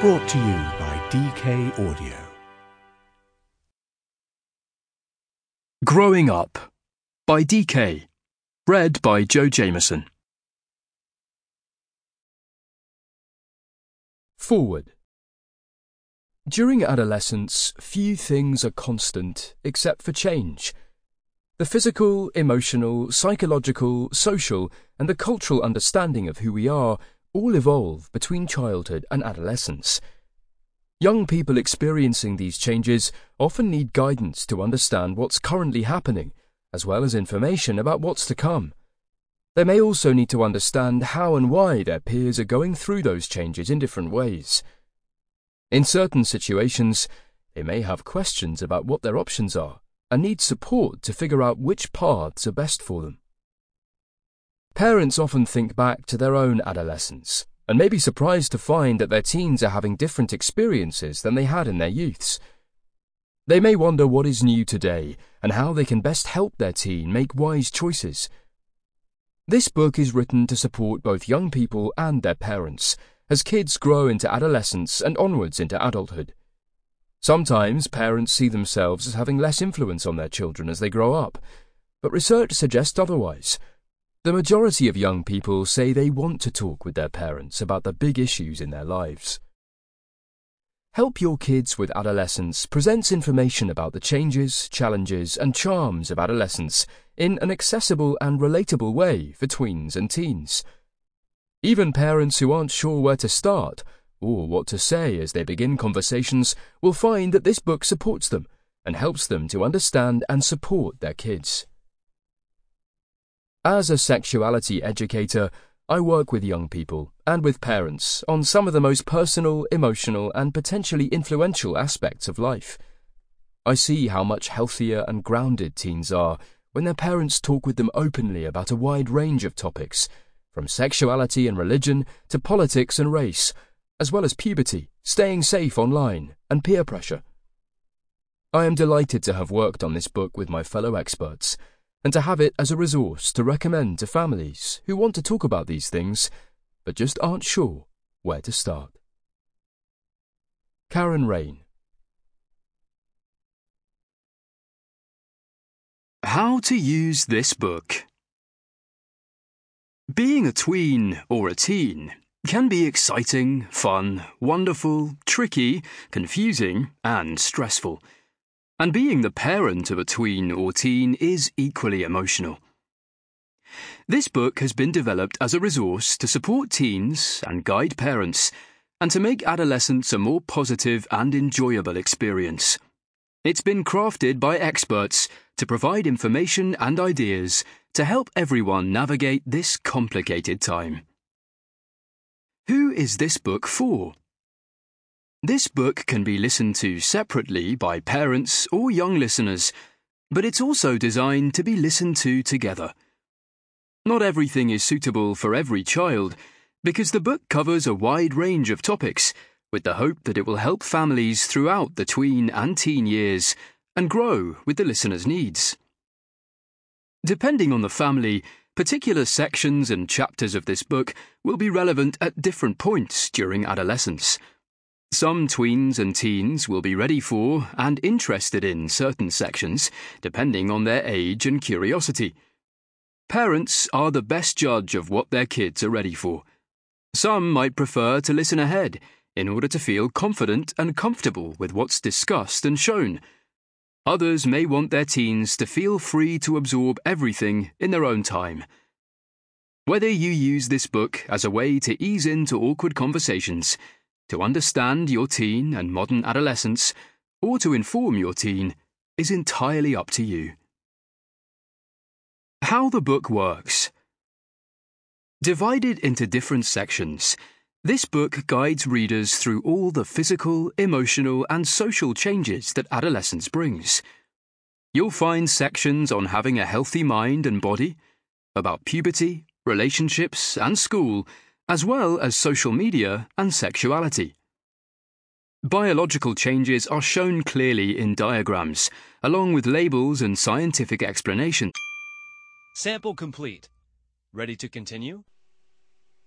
Brought to you by DK Audio. Growing Up by DK. Read by Joe Jameson. Forward. During adolescence, few things are constant except for change. The physical, emotional, psychological, social, and the cultural understanding of who we are all evolve between childhood and adolescence. Young people experiencing these changes often need guidance to understand what's currently happening, as well as information about what's to come. They may also need to understand how and why their peers are going through those changes in different ways. In certain situations, they may have questions about what their options are and need support to figure out which paths are best for them. Parents often think back to their own adolescence and may be surprised to find that their teens are having different experiences than they had in their youths. They may wonder what is new today and how they can best help their teen make wise choices. This book is written to support both young people and their parents as kids grow into adolescence and onwards into adulthood. Sometimes parents see themselves as having less influence on their children as they grow up, but research suggests otherwise. The majority of young people say they want to talk with their parents about the big issues in their lives. Help Your Kids with Adolescence presents information about the changes, challenges, and charms of adolescence in an accessible and relatable way for tweens and teens. Even parents who aren't sure where to start or what to say as they begin conversations will find that this book supports them and helps them to understand and support their kids. As a sexuality educator, I work with young people and with parents on some of the most personal, emotional, and potentially influential aspects of life. I see how much healthier and grounded teens are when their parents talk with them openly about a wide range of topics, from sexuality and religion to politics and race, as well as puberty, staying safe online, and peer pressure. I am delighted to have worked on this book with my fellow experts, and to have it as a resource to recommend to families who want to talk about these things, but just aren't sure where to start. Karen Rain. How to use this book. Being a tween or a teen can be exciting, fun, wonderful, tricky, confusing, and stressful. And being the parent of a tween or teen is equally emotional. This book has been developed as a resource to support teens and guide parents, and to make adolescence a more positive and enjoyable experience. It's been crafted by experts to provide information and ideas to help everyone navigate this complicated time. Who is this book for? This book can be listened to separately by parents or young listeners, but it's also designed to be listened to together. Not everything is suitable for every child, because the book covers a wide range of topics, with the hope that it will help families throughout the tween and teen years and grow with the listener's needs. Depending on the family, particular sections and chapters of this book will be relevant at different points during adolescence. Some tweens and teens will be ready for and interested in certain sections, depending on their age and curiosity. Parents are the best judge of what their kids are ready for. Some might prefer to listen ahead in order to feel confident and comfortable with what's discussed and shown. Others may want their teens to feel free to absorb everything in their own time. Whether you use this book as a way to ease into awkward conversations, to understand your teen and modern adolescence, or to inform your teen, is entirely up to you. How the book works. Divided into different sections, this book guides readers through all the physical, emotional, and social changes that adolescence brings. You'll find sections on having a healthy mind and body, about puberty, relationships, and school, as well as social media and sexuality. Biological changes are shown clearly in diagrams, along with labels and scientific explanation. Sample complete. Ready to continue?